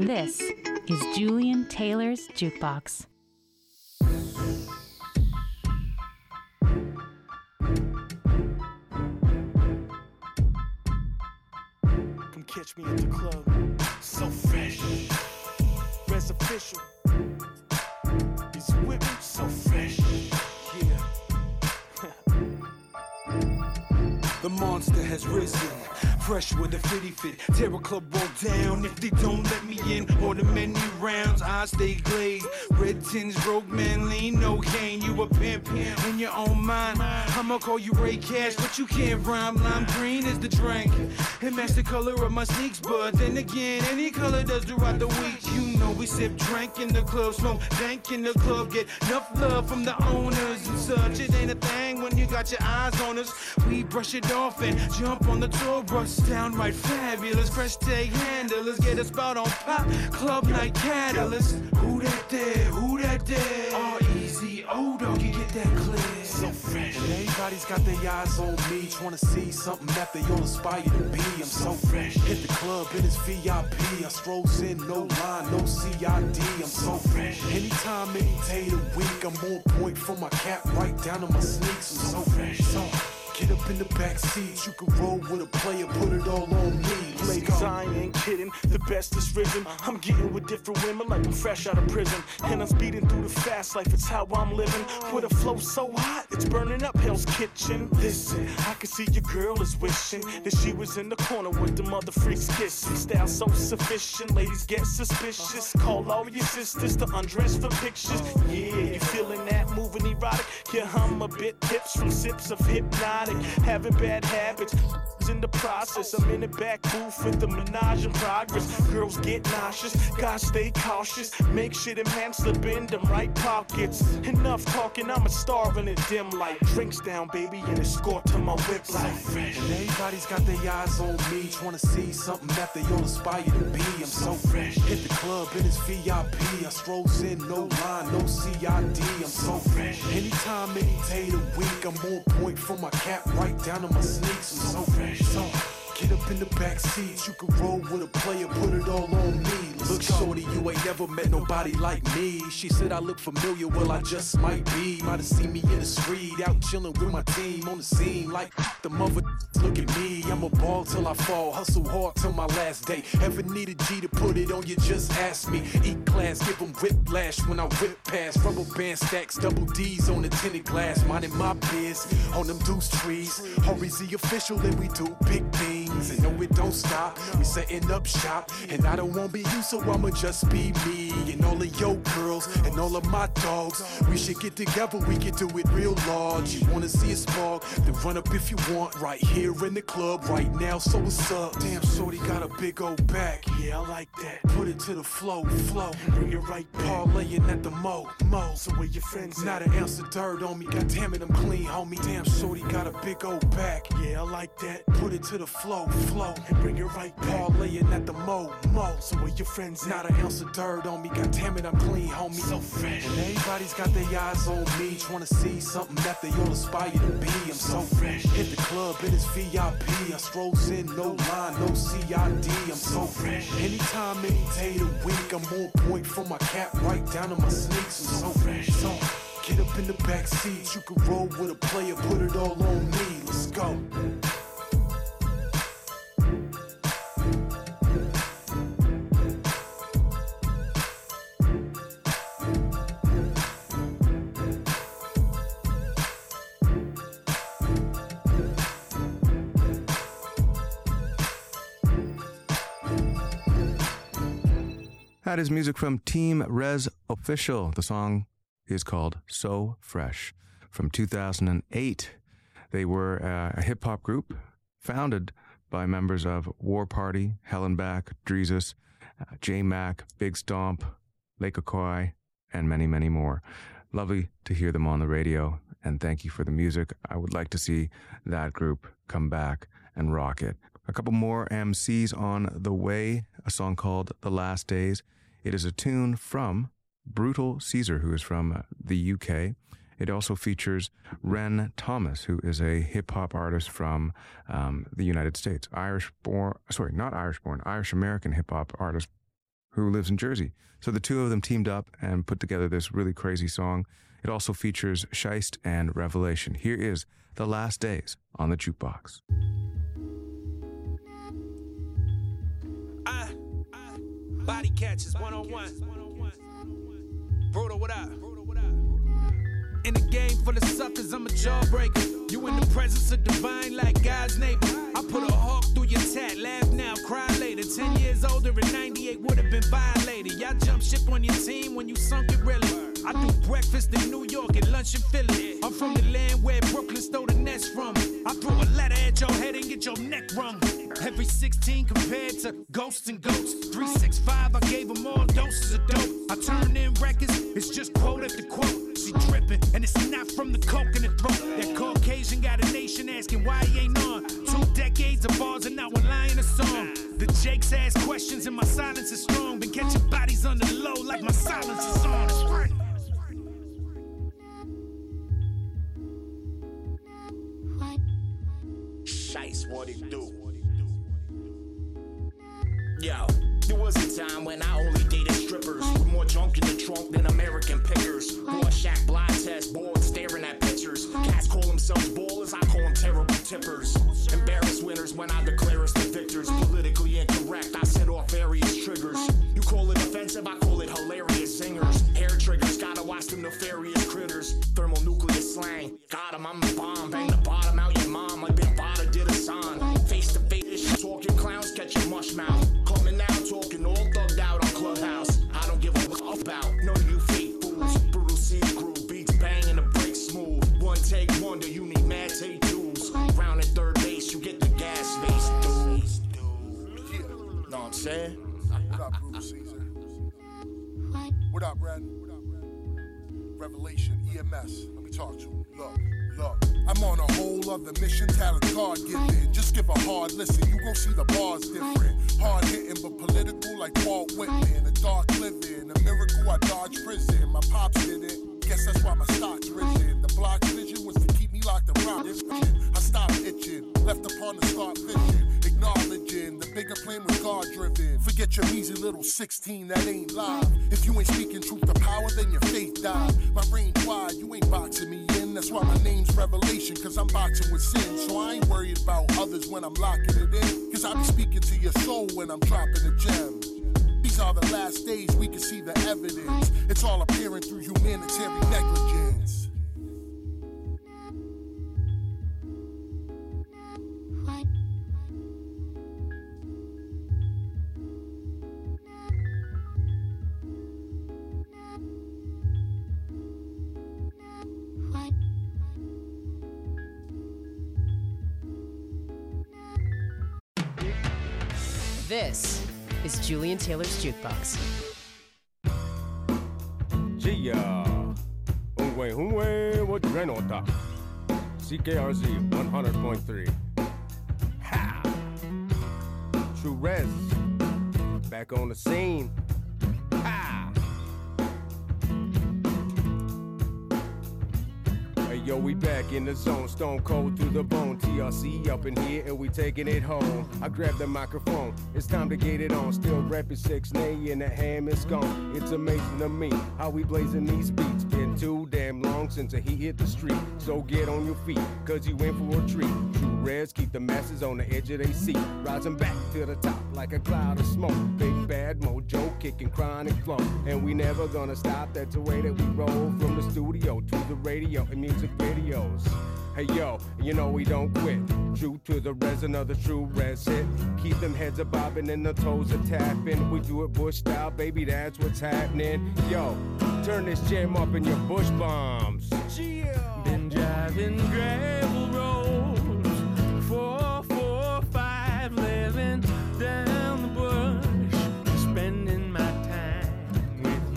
This is Julian Taylor's Jukebox. Come catch me at the club. So fresh. Res official. He's with me. So fresh. Yeah. The monster has risen. Fresh with a fitty fit. Tear a club roll down if they don't let me in. Or the many rounds, I stay glazed. Red tins, broke man, lean, no cane. You a pimp in your own mind. I'ma call you Ray Cash, but you can't rhyme. Lime green is the drink. It match the color of my sneaks, but then again, any color does throughout the week. You know we sip drink in the club, smoke dank in the club, get enough love from the owners and such. It ain't a thing when you got your eyes on us. We brush it off and jump on the tour bus. Downright fabulous, fresh take handlers, get a spot on pop, club night catalyst. Who that there, who that there? R-E-Z, O-Dog, you get that clear. So fresh. And everybody's got their eyes on me, trying to see something that they all aspire to be. I'm so fresh. Hit the club and it's VIP. I strolls in, no line, no CID. I'm so fresh. Anytime, any day of the week, I'm on point from my cap right down to my sneaks. I'm so fresh. So get up in the back seat, you can roll with a player, put it all on me. Ladies, I ain't kidding, the best is risen. I'm getting with different women like I'm fresh out of prison. And I'm speeding through the fast life, it's how I'm living. With a flow so hot, it's burning up Hell's Kitchen. Listen, I can see your girl is wishing that she was in the corner with the mother freaks kissing. Style so sufficient, ladies get suspicious. Call all your sisters to undress for pictures. Yeah, you feeling that, moving erotic? Yeah, I'm a bit tips from sips of hypnotic. Having bad habits in the process. I'm in the back booth with the menage in progress. Girls get nauseous, gotta stay cautious. Make sure them hands slip in them right pockets. Enough talking, I'm a star in a dim light. Drinks down, baby, and escort to my whip light. So fresh. And everybody's got their eyes on me, trying to see something that they all aspire to be. I'm so fresh. Hit the club and it's VIP. I strolls in, no line, no CID. I'm so fresh. Anytime, any day of the week, I'm on point from my cap right down to my sneaks. I'm so fresh. So get up in the back seat, you can roll with a player, put it all on me. Look, shorty, you ain't never met nobody like me. She said I look familiar, well I just might be. Might have seen me in the street, out chilling with my team on the scene. Like the mother, look at me, I'm a ball till I fall, hustle hard till my last day. Ever need a G to put it on you, just ask me. Eat class, give them whiplash when I whip past. Rubber band stacks, double D's on the tinted glass. Minding my biz, on them deuce trees. Hurry's the official and we do big things. And no, it don't stop, we setting up shop. And I don't want to be you, so I'ma just be me. And all of your girls, and all of my dogs. We should get together, we can do it real large. You wanna see us spark, then run up if you want. Right here in the club, right now, so what's up? Damn, shorty got a big old back, yeah, I like that. Put it to the flow, and bring it right back. Parlaying at the mo. So where your friends at? Not an ounce of dirt on me, god damn it, I'm clean, homie. Damn, shorty got a big old back, yeah, I like that. Put it to the flow, and bring it right back. Parlaying at the mo. So where your friends at? Not an ounce of dirt on me, god damn it, I'm clean, homie. So fresh. And everybody's got their eyes on me, trying to see something that they all aspire to be. I'm so fresh. Hit the club and it's VIP. I strolls in, no line, no CID. I'm so fresh. Anytime, any day of the week, I'm on point from my cap right down to my sneaks. I'm so fresh. So get up in the back seat, you can roll with a player, put it all on me. Let's go. That is music from Team Res Official. The song is called So Fresh from 2008. They were a hip-hop group founded by members of War Party, Hellenbach, Dreezus, J-Mac, Big Stomp, Lake Okoye, and many, many more. Lovely to hear them on the radio, and thank you for the music. I would like to see that group come back and rock it. A couple more MCs on the way, a song called The Last Days. It is a tune from Brutal Caesar, who is from the UK. It also features Ren Thomas, who is a hip-hop artist from the United States. Irish-American hip-hop artist who lives in Jersey. So the two of them teamed up and put together this really crazy song. It also features Shiest and Revelation. Here is The Last Days on the Jukebox. Body Catchers 101. Brutal, what up? In the game full of suckers, I'm a jawbreaker. You in the presence of divine like God's neighbor. I put a hawk through your tat, laugh now, cry later. 10 years older in 98 would have been violated. Y'all jump ship on your team when you sunk it really. I do breakfast in New York and lunch in Philly. I'm from the land where Brooklyn stole the nest from. I throw a ladder at your head and get your neck wrung. Every 16 compared to ghosts and goats. 365, I gave them all doses of dope. I turn in records, it's just quote after quote. She dripping, and it's not from the coke in the throat. That Caucasian got a nation asking why he ain't on. 2 decades of bars and now we're lying a song. The Jakes ask questions and my silence is strong. Been catching bodies on the low like my silence is on. It's right. Shiest, what it do? Yo, there was a time when I only dated strippers with more junk in the trunk than American pickers. Rorschach blind test, bored staring at pictures. Cats call themselves ballers, I call them terrible tippers. Embarrassed winners when I declare us the victors. Politically incorrect, I set off various triggers. You call it offensive, I call it hilarious singers. Hair triggers, gotta watch them nefarious critters. Thermonuclear slang, got 'em, I'm a bomb. Bang the bottom out your mom like Big Bada did a sign. Face to face, talking clowns, catch your mush mouth. Coming out, talking all thugged out on Clubhouse. I don't give a fuck about none of you fake fools. Brutal C crew, beats bang and the break smooth. One take wonder, you need mad take twos. Round at third base, you get the gas face, dude. Know what I'm saying? What up, Brutal Caesar? What up, Red? Revelation, EMS. Let me talk to him. Look. I'm on a whole other mission, talent God given. Just give a hard listen, you gon' see the bars different. Hard hitting, but political like Walt Whitman. A dark living, a miracle I dodged prison. My pops did it, guess that's why my stock's risen. The block's vision was to keep me locked around. I stopped itching, left upon to start fishing. Acknowledging the bigger plan was God driven. Forget your measly little 16, that ain't live. If you ain't speaking truth to power, then your faith died. My brain wide, you ain't boxing me in. That's why my name's Revelation, cause I'm boxing with sin. So I ain't worried about others when I'm locking it in. Cause I be speaking to your soul when I'm dropping a gem. These are the last days, we can see the evidence. It's all appearing through humanitarian negligence. This is Julian Taylor's Jukebox. Gia, what Renota? CKRZ 100.3. Ha! True Res, back on the scene. Ha! Hey yo, we back in the zone, stone cold through the bone. TRC up in here and we taking it home. I grab the microphone, it's time to get it on. Still rapping 6-nay and that ham is gone. It's amazing to me how we blazing these beats. Been too damn long since he hit the street. So get on your feet, cause you in for a treat. True Reds keep the masses on the edge of their seat. Rising back to the top like a cloud of smoke. Big bad mojo, kicking chronic flow. And we never gonna stop, that's the way that we roll. From the studio to the radio and music videos. Hey yo, you know we don't quit. True to the res, another true res hit. Keep them heads a bobbing and the toes a tapping. We do it bush style, baby, that's what's happening. Yo, turn this jam up in your bush bombs. Been driving gravel roads, 4, 4, 5, living down the bush, spending my time with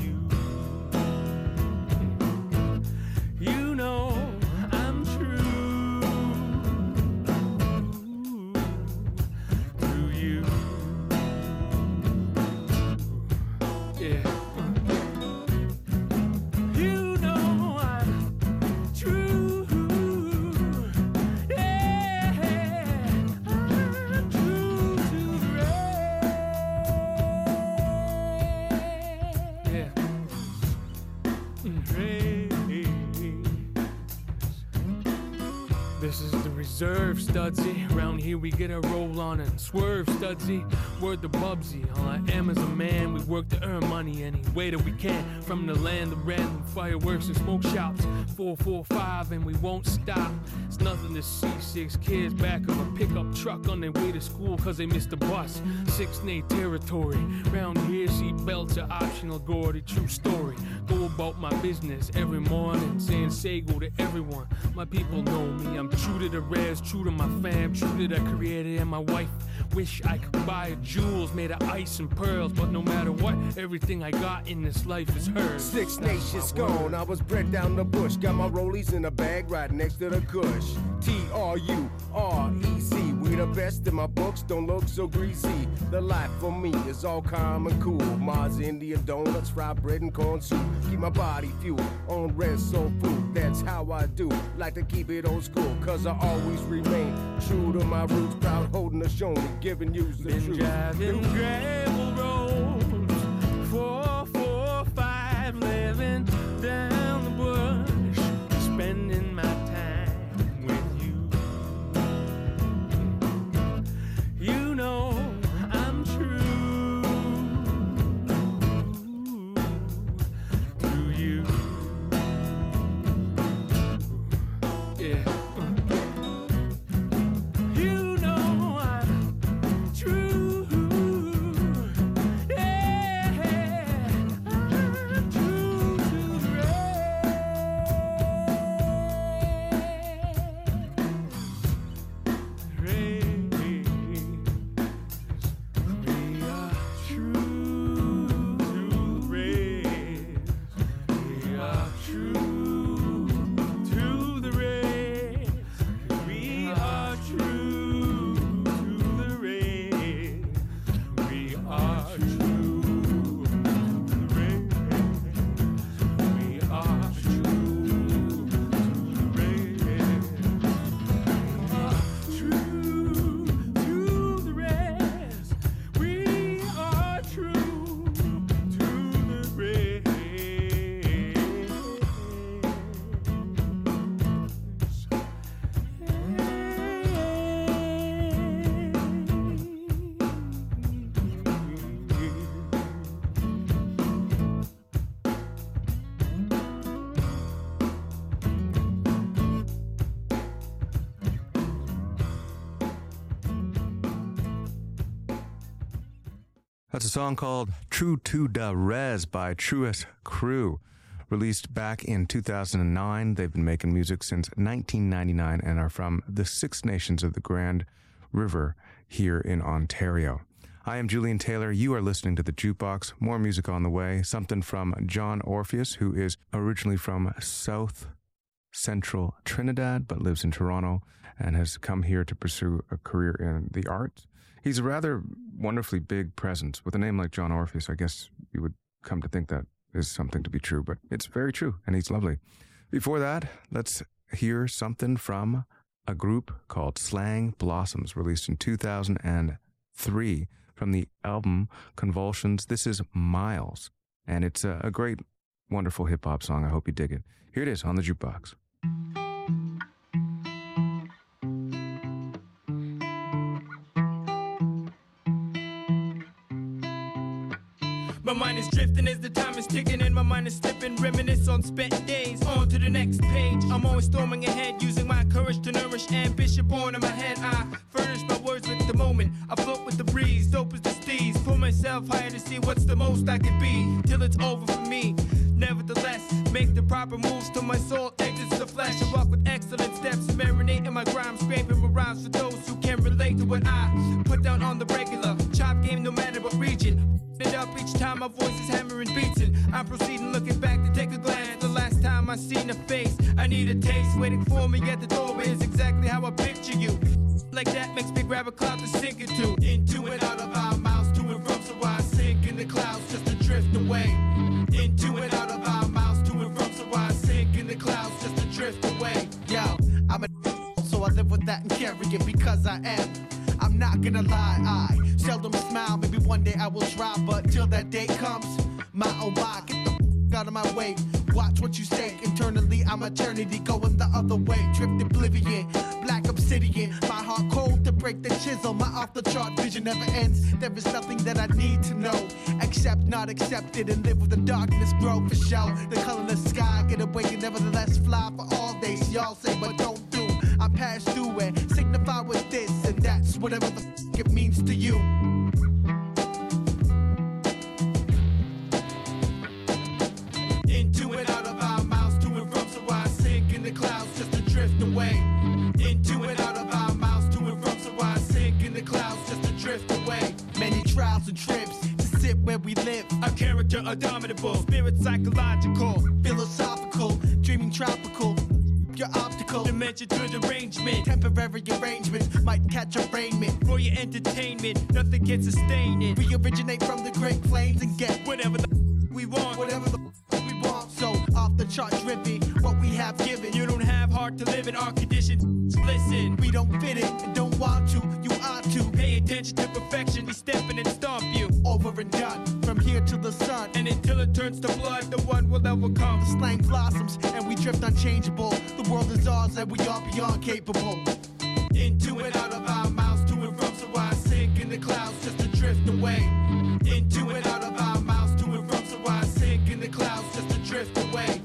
you. You know I'm true to you. Yeah. You know I'm true. Yeah, I'm true to the observe, Studsy. Round here we get a roll on and swerve, Studsy. Word to Bubsy. All I am is a man. We work to earn money any way that we can. From the land of random fireworks and smoke shops. 445 and we won't stop. It's nothing to see 6 kids back of a pickup truck on their way to school cause they missed the bus. 6-nay territory. Round here seat belts are optional, Gordy, true story. Go about my business every morning, saying Sego to everyone. My people know me. I'm true to the res, true to my fam, true to the creator and my wife. Wish I could buy her jewels made of ice and pearls, but no matter what, everything I got in this life is hers. 6 Nations gone, I was bred down the bush. Got my rollies in a bag right next to the kush. T-R-U-R-E-C. We the best in my books, don't look so greasy. The life for me is all calm and cool. Mars Indian donuts, fried bread and corn soup. Keep my body fueled on red soul food. That's how I do. Like to keep it old school, cause I always remain true to my roots. Proud holding the show, giving you the Been truth. driving gravel roads, 445, living down the bush, spending my time with you. You know I'm true to you. Yeah. You know I'm true. Yeah. I'm true to the race. We are true to the race. We are true to the race. We are true to the race. We are true to the race. We are true to the race. We are true to the race. We are true to the race. That's a song called True to Da Res by Truest Crew. Released back in 2009, they've been making music since 1999 and are from the 6 Nations of the Grand River here in Ontario. I am Julian Taylor. You are listening to The Jukebox. More music on the way. Something from John Orpheus, who is originally from South Central Trinidad, but lives in Toronto and has come here to pursue a career in the arts. He's a rather wonderfully big presence. With a name like John Orpheus, I guess you would come to think that is something to be true, but it's very true, and he's lovely. Before that, let's hear something from a group called Slang Blossoms, released in 2003 from the album Convulsions. This is Miles, and it's a great, wonderful hip-hop song. I hope you dig it. Here it is on The Jukebox. My mind is drifting as the time is ticking and my mind is slipping. Reminisce on spent days, on to the next page. I'm always storming ahead, using my courage to nourish ambition born in my head. I furnish my words with the moment. I float with the breeze, dope as the steez. Pull myself higher to see what's the most I can be, till it's over for me. Nevertheless, make the proper moves till my soul exits the flesh. I walk with excellent steps, marinate in my grime, scraping my rhymes for those who can relate to what I put down on the regular. Chop game no matter what region. It up each time my voice is hammering beats and I'm proceeding looking back to take a glance. The last time I seen a face, I need a taste. Waiting for me at the doorway is exactly how I picture you. Like that makes me grab a cloud to sink into. Into and out of our mouths, to and from, so I sink in the clouds just to drift away. Into and out of our mouths, to and from, so I sink in the clouds just to drift away. Yo, I'm a so I live with that and carry it because I am. I'm not gonna lie, I seldom smile, maybe one day I will try, but till that day comes, my oh my, get the out of my way. watch what you say. Internally, I'm eternity, going the other way. Drift oblivion, black obsidian. My heart cold to break the chisel. My off-the-chart vision never ends. There is nothing that I need to know. Accept, not accepted, and live with the darkness, grow for show. The colorless sky, get away and nevertheless fly for all days. Y'all say, but don't do. I pass through and signify with this and that's whatever the f it means to you. Into and out of our mouths, to and from, so I sink in the clouds just to drift away. Into and out of our mouths, to and from, so I sink in the clouds just to drift away. Many trials and trips to sit where we live. A character indomitable, spirit psychological, philosophical, dreaming tropical. Your optical dimension to derangement. Temporary arrangements might catch arraignment. For your entertainment, nothing can sustain it. We originate from the great flames and get whatever the we want. Whatever the we want. So off the chart driven, what we have given. You don't have heart to live in our conditions. Listen, we don't fit it and don't want to. You ought to pay attention to perfection. We stepping and stomp you over and done. From here to the sun, and until it turns to blood, the one will overcome. The slang blossoms and we drift unchangeable. The world is ours and we are beyond capable. Into and out of our mouths, to and from, so I sink in the clouds just to drift away. Into and out of our mouths, to and from, so I sink in the clouds just to drift away.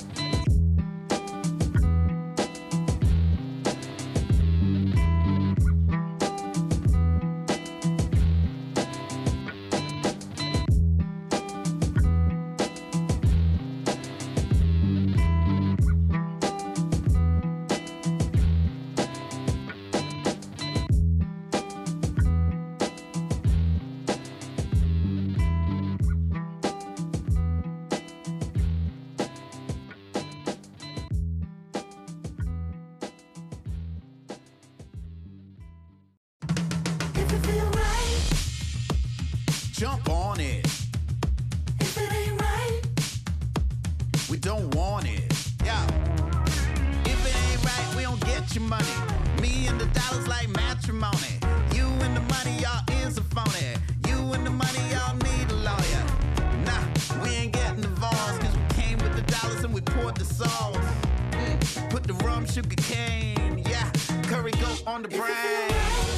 Jump on it. If it ain't right, we don't want it. Yeah. If it ain't right, we don't get your money. Me and the dollars like matrimony. You and the money, y'all is a phony. You and the money, y'all need a lawyer. Nah, we ain't getting divorced, cause we came with the dollars and we poured the sauce. Put the rum, sugar cane, yeah. Curry goat on the brain.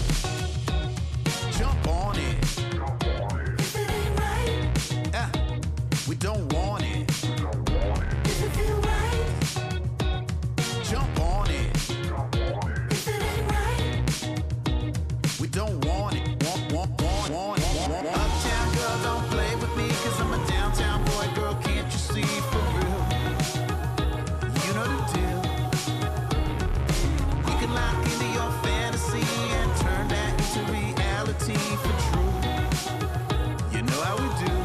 Jump on it. We don't want it. If it feel right, jump on it. If it ain't right, we don't want it. Want it. Uptown girl, don't play with me, cause I'm a downtown boy, girl, can't you see for real? You know the deal. We can lock into your fantasy and turn that into reality for true. You know how we do.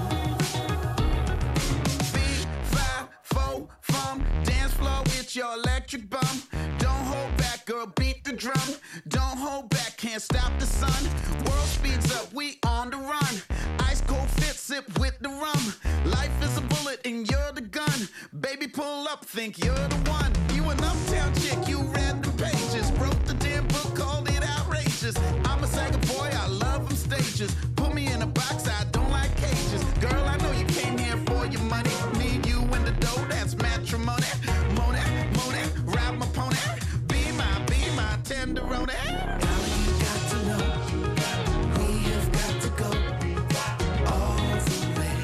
Your electric bum. Don't hold back, girl, beat the drum. Don't hold back, can't stop the sun. World speeds up, we on the run. Ice cold fit, sip with the rum. Life is a bullet and you're the gun. Baby, pull up, think you're the one. You an uptown chick, you read the pages. Wrote the damn book, called it outrageous. I'm a saga boy, I love them stages. Put me in a box, I don't like cages. Girl, I know you came here for your money. Need you in the dough, that's matrimony. Ride my pony, be my tenderoni. Darling, you got to know, we have got to go all the way,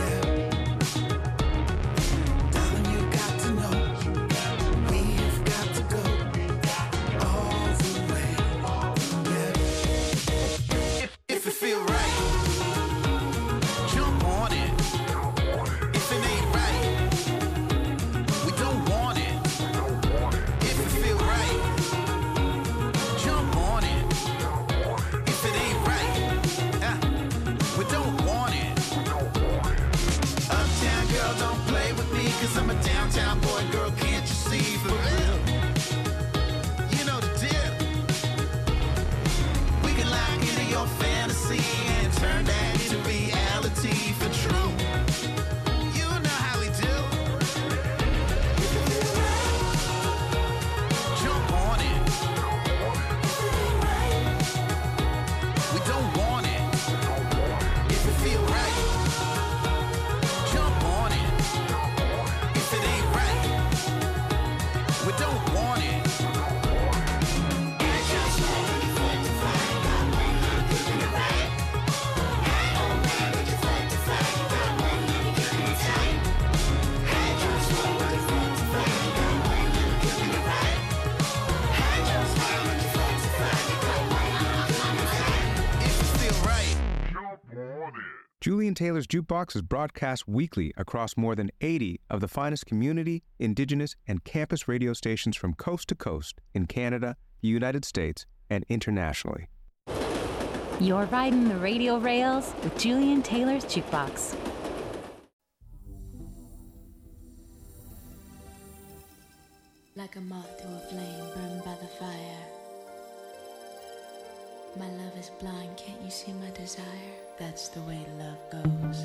yeah. Darling, you got to know, we have got Julian Taylor's Jukebox is broadcast weekly across more than 80 of the finest community, indigenous, and campus radio stations from coast to coast in Canada, the United States, and internationally. You're riding the radio rails with Julian Taylor's Jukebox. Like a moth to a flame burned by the fire. My love is blind, can't you see my desire? That's the way love goes.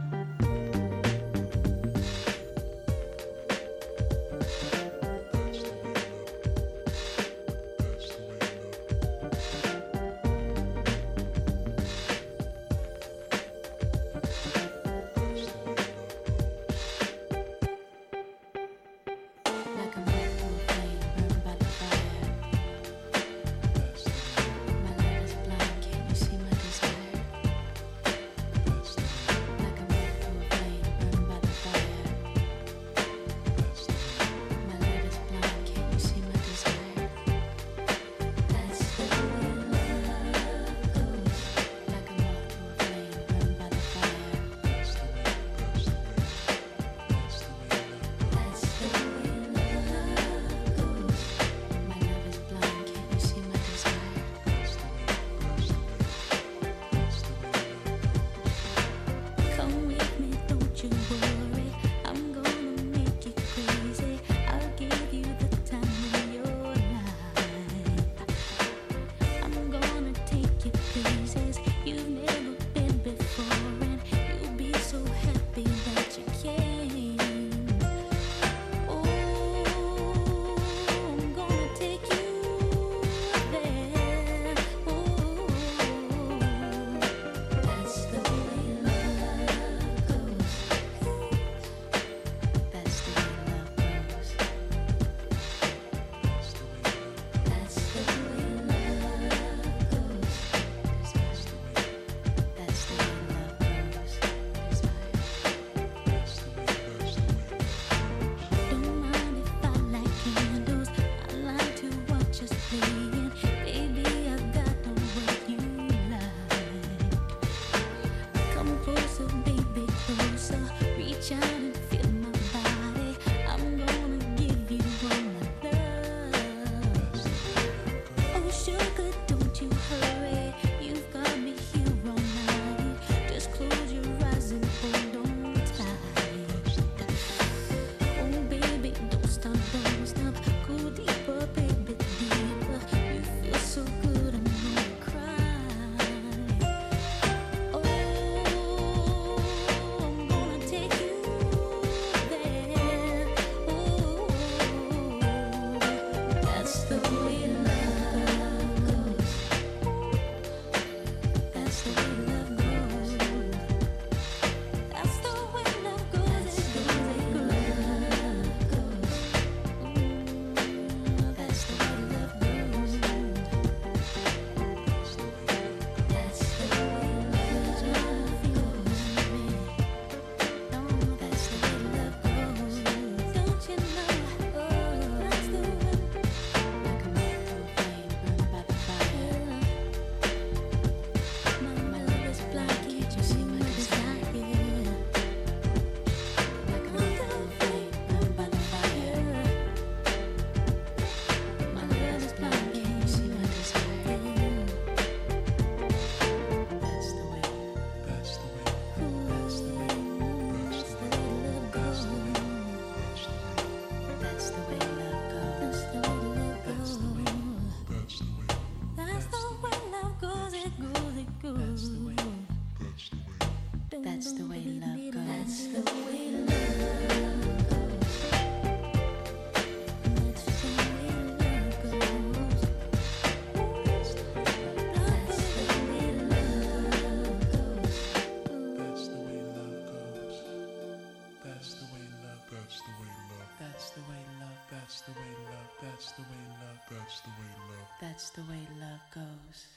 That's the way love goes.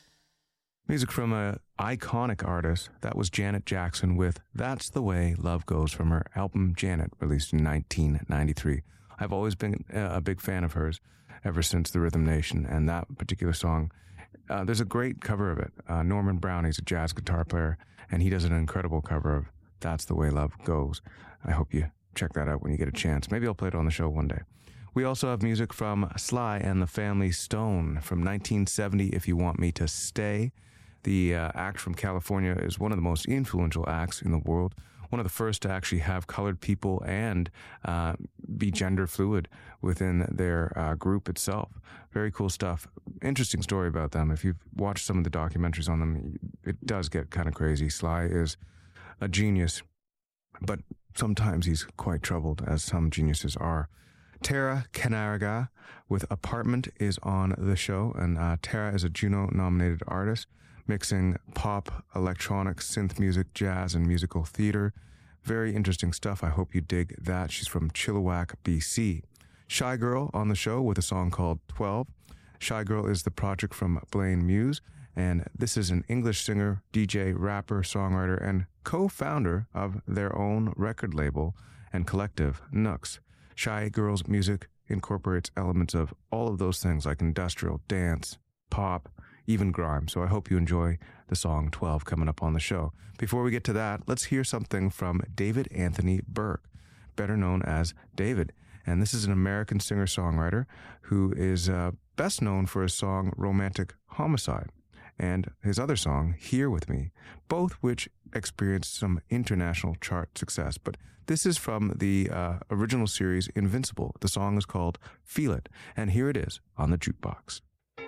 Music from an iconic artist. That was Janet Jackson with That's the Way Love Goes from her album Janet, released in 1993. I've always been a big fan of hers ever since the Rhythm Nation, and that particular song There's a great cover of it. Norman Brown, he's a jazz guitar player, and he does an incredible cover of That's the Way Love Goes. I hope you check that out when you get a chance. Maybe I'll play it on the show one day. We also have music from Sly and the Family Stone from 1970, If You Want Me to Stay. The act from California is one of the most influential acts in the world, one of the first to actually have colored people and be gender fluid within their group itself. Very cool stuff. Interesting story about them. If you've watched some of the documentaries on them, it does get kind of crazy. Sly is a genius, but sometimes he's quite troubled, as some geniuses are. Tara Canaraga with Apartment is on the show, and Tara is a Juno-nominated artist, mixing pop, electronic, synth music, jazz, and musical theater. Very interesting stuff. I hope you dig that. She's from Chilliwack, BC. Shy Girl on the show with a song called 12. Shy Girl is the project from Blaine Muse, and this is an English singer, DJ, rapper, songwriter, and co-founder of their own record label and collective, Nooks. Shy Girl's music incorporates elements of all of those things like industrial, dance, pop, even grime. So I hope you enjoy the song 12 coming up on the show. Before we get to that, let's hear something from David Anthony Burke, better known as David. And this is an American singer-songwriter who is best known for his song Romantic Homicide and his other song, Here With Me, both which experienced some international chart success. But this is from the original series Invincible. The song is called Feel It, and here it is on the Jukebox.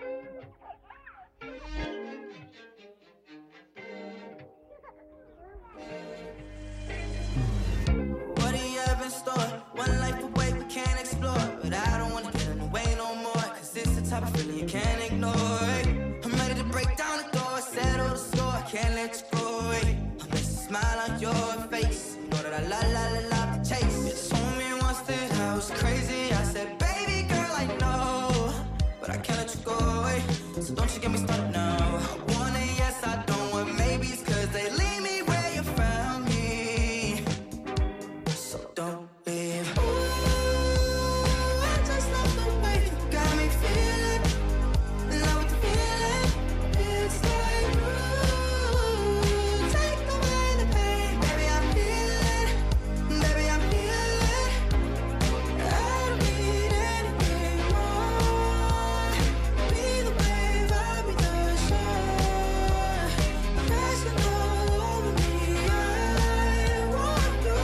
What do you have in store? One life away we can't explore, but I don't want to get in the way no more, cause it's the type of feeling you can't ignore. I'm ready to break down the door, settle the score, can't let you go away. I'm just a smile on your face, you know that I love the chase. You told me once that I was crazy, I said, baby girl, I know, but I can't let you go away, so don't you get me started now. I want a yes, I don't want maybes, cause they leave me where you found me, so don't leave. Ooh, I just love the way you got me feeling, love the feeling, it's like, ooh, take away the pain, baby I'm feeling, baby I'm feeling, I don't need anything more, be the wave, I'll be the shore, crashing all over me, I want you.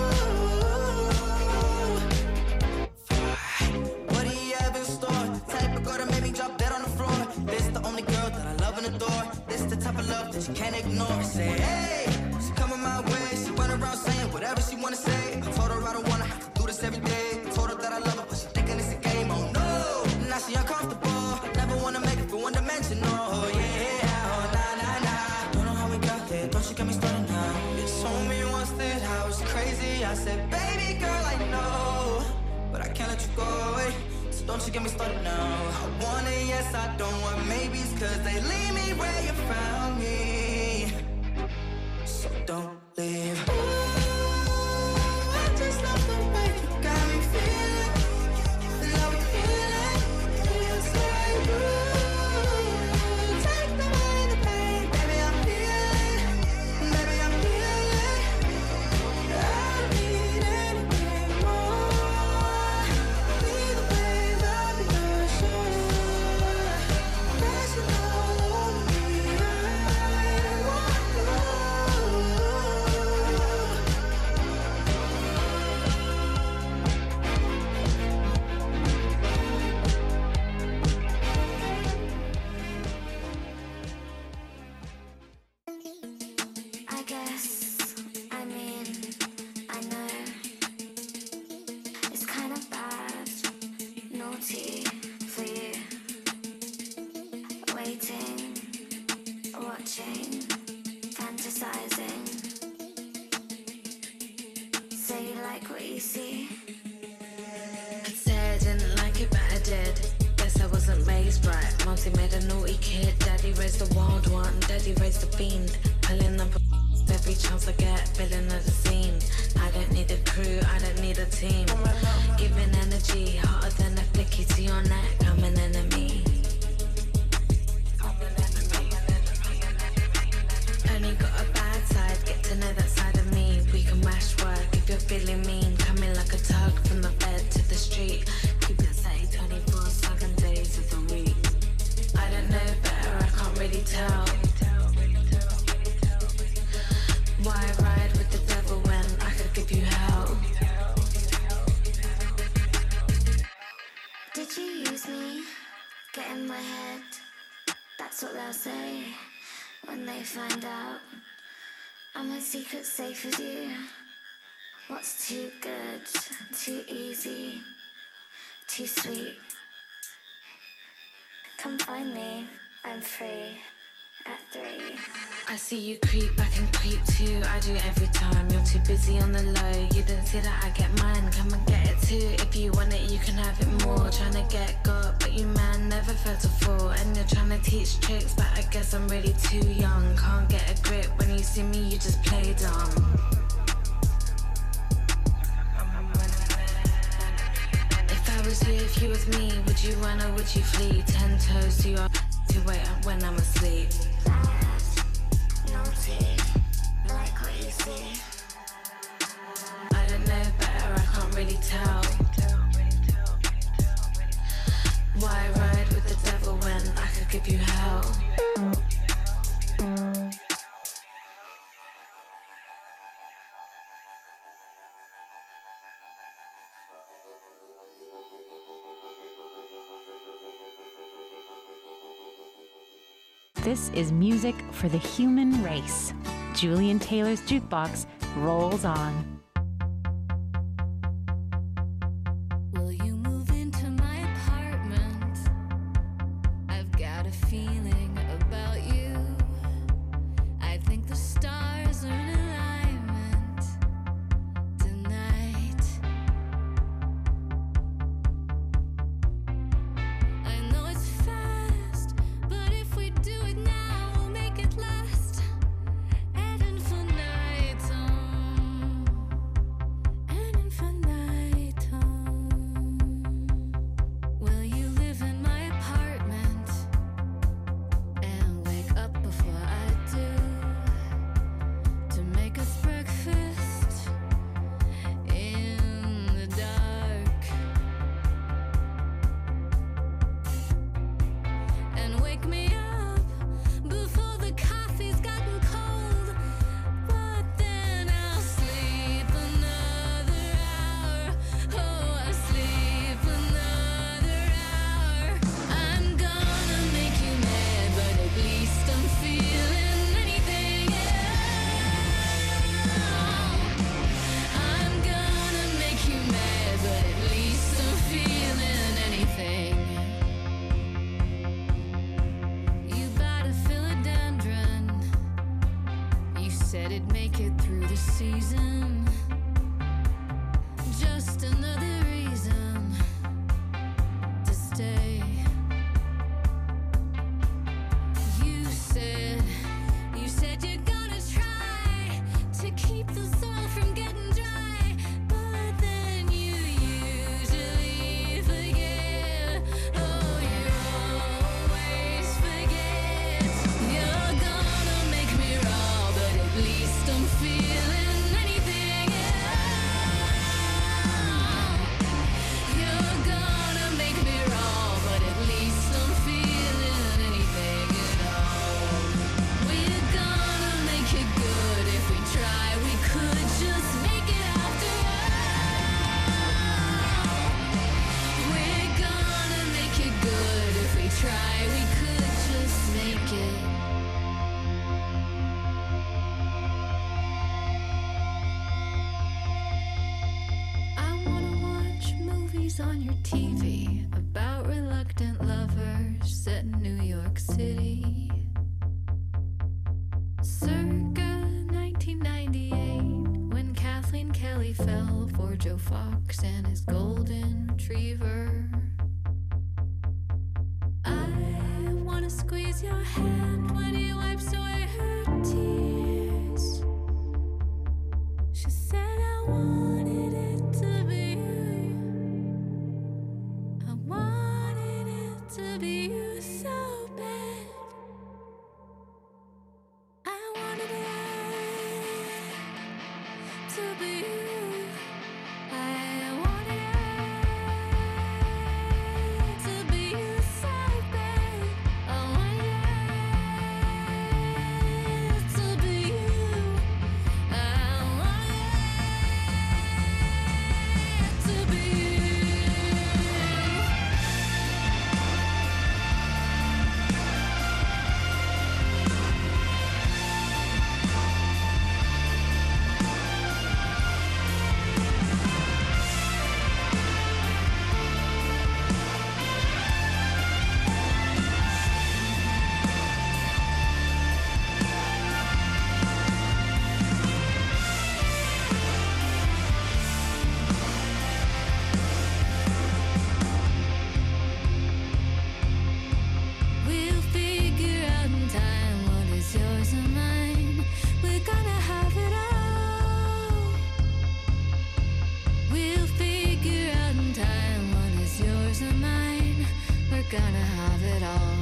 What do you have in store? Type of girl that made me drop dead on the floor. This the only girl that I love and adore. This the type of love that you can't ignore. Say, hey, she coming my way. She run around saying whatever she wanna say. I told her I don't wanna have to do this every day. I told her that I love her, but she thinking it's a game. Oh no, now she uncomfortable. Never wanna make it feel one dimensional. Oh yeah, oh nah nah nah. Don't know how we got there. Don't you get me started now. You told me once that I was crazy. I said, baby girl, I know, but I can't let you go away, so don't you get me started now. I want a yes, I don't want maybes, cause they leave me where you found me, so don't leave. Ooh, I just love the way you got me feeling, love the feeling, feels like, ooh, take away the pain, baby I'm feeling, baby I'm feeling, I don't need anything more, be the wave, I'll be the shore, crashing all over me, I want you. I guess, I mean, I know it's kind of bad, naughty for you. Waiting, watching, fantasizing. Say you like what you see. I'd say I didn't like it, but I did. Guess I wasn't raised right. Mumsy made a naughty kid. Daddy raised the wild one. Daddy raised the fiend. Pulling up every chance I get. Filling at the scene. I don't need a crew. I don't need a team. Giving energy hotter than a flicky to your neck. I'm an enemy. may find out I'm a secret safe with you. What's too good, too easy, too sweet? Come find me, I'm free at 3. I see you creep, I can creep too. I do every time. You're too busy on the low. You didn't see that I get mine. Come and get it too. If you want it, you can have it more. Trying to get got, but you man never felt a fall. And you're trying to teach tricks, but I guess I'm really too young. Can't get a grip. When you see me, you just play dumb. If I was you, if you was me, would you run or would you flee? 10 toes to your to wait up when I'm asleep. Naughty, like what you see. I don't know better, I can't really tell. Why ride with the devil when I could give you hell? This is music for the human race. Julian Taylor's Jukebox rolls on. Will you move into my apartment? I've got a feeling about you. I think the stars are in alignment tonight. I know it's fast, but if we do it now, we'll make it last ad infinitum. Ad infinitum. Will you live in my apartment and wake up before I do to make us breakfast in the dark and wake me up before the coffee's gotten cold? But then I'll sleep another hour. Oh, I'll sleep another hour. I'm gonna make you mad, but at least I'm feeling anything I'm gonna make you mad, but at least I'm feeling anything. You bought a philodendron. You said it'd make it through the season. Just another reason to stay. You said you're gonna try to keep the soil from getting dry, but then you usually forget. Oh, you always forget. You're gonna make me raw, but at least I'm feeling anything. You're gonna make me raw, but at least I'm feeling anything at all. We're gonna make it good if we try. We could just make it after all. We're gonna make it good if we try. We could just make it. I wanna watch movies on your TV about reluctant lovers set in New York City. Circa 1998, when Kathleen Kelly fell for Joe Fox and his golden retriever. I wanna squeeze your hand when he wipes away her tears. She said I wanted it to be you. I wanted it to be you so bad. I wanted it to be you. I wanted it to be you so bad. I wanted it to be you. I wanted gonna have it all.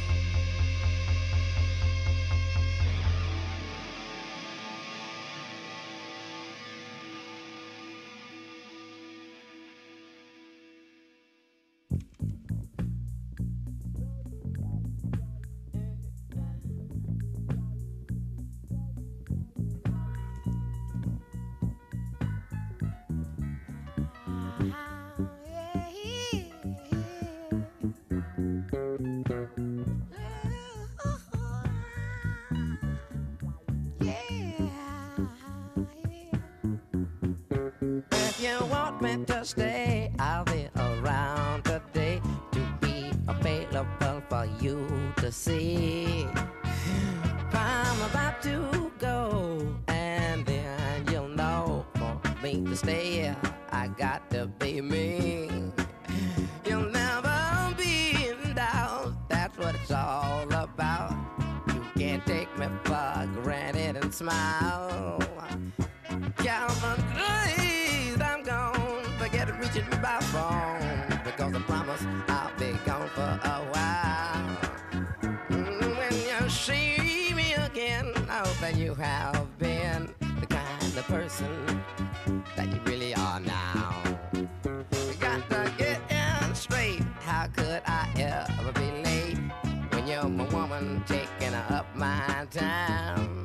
If you want me to stay, I'll be around today to be available for you to see. I'm about to go, and then you'll know for me to stay, I got to be me. You'll never be in doubt, that's what it's all about. You can't take me for granted and smile. Calvin, please, I'm gone. Forget reaching by phone, because I promise I'll be gone for a while. When you see me again, I hope that you have been the kind of person that you really are now. You got to get in straight. How could I ever be late when you're my woman taking up my time?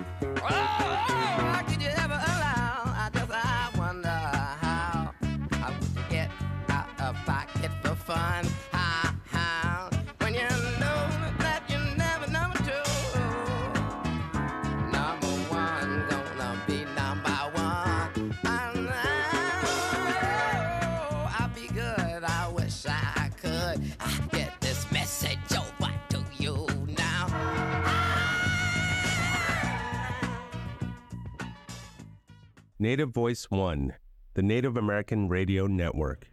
How could you ever allow? I wonder how I would get out of pocket for fun. How when you know that you're never number two, number one gonna be number one. I'll be good. I wish I could get this message over to you now. Native Voice One, the Native American Radio Network.